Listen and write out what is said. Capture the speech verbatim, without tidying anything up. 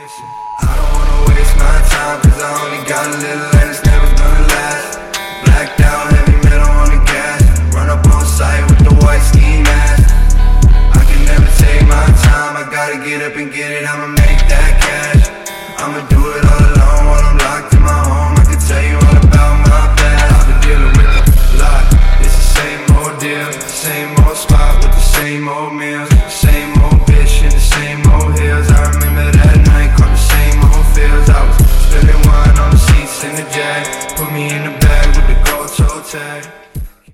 I don't wanna waste my time, cause I only got a little